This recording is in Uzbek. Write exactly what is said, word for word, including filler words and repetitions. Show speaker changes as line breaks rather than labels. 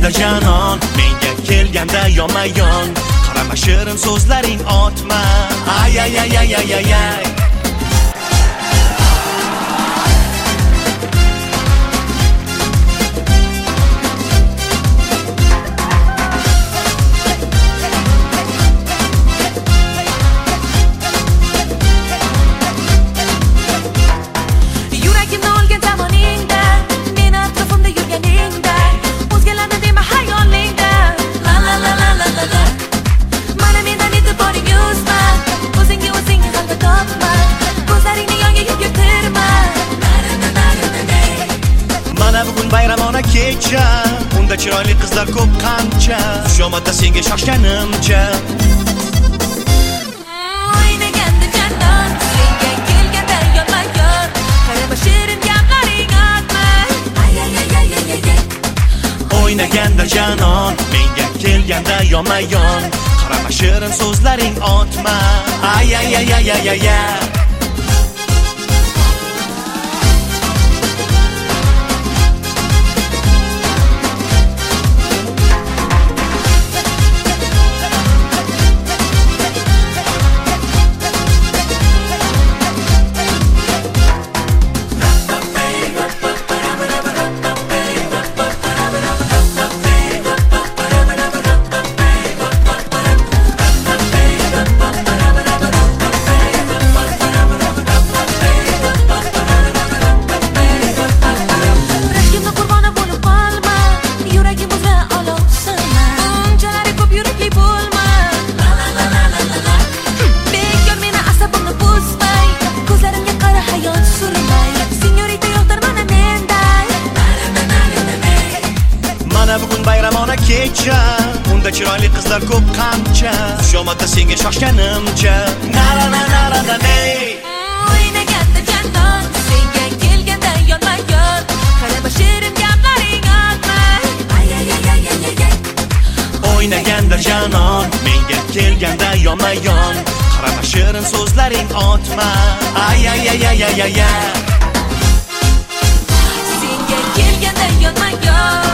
O'ynaganda janon, menga kelganda yonma-yon. Qarama shirin so'zlaring otma. Ay ay ay ay ay ay ay. Bayramona kecha, unda chiroyli qizlar ko'p qancha. Xushomadda senga shoshganimcha.
O'ynaganda janon, senga kelganda yonma-yon. Qarama shirin gaplaring otma. Ay ay ay ay ay ay.
O'ynaganda janon, menga kelganda yonma-yon. Qarama shirin so'zlaring otma. Ay ay ay ay ay ay ay. Bayramona kecha, unda chiroyli qizlar ko'p qancha. Xushomadda senga shoshganimcha. Na na na na na na.
O'ynaganda janon, senga kelganda yonma-yon. Qarama shirin gaplaring otma. Ay ay ay ay ay ay.
O'ynaganda janon, menga kelganda yonma-yon. Qarama shirin so'zlaring otma. Ay ay ay ay ay ay.
Senga kelganda yonma-yon.